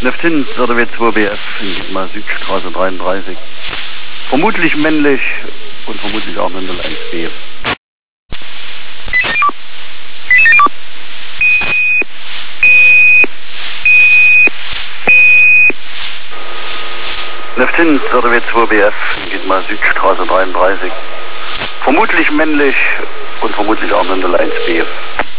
Neftin, ZW 2BF, in Südstraße 33. Vermutlich männlich und vermutlich auch Mendel 1B. Neftin, ZW 2BF, in Südstraße 33. Vermutlich männlich und vermutlich auch Mendel 1B.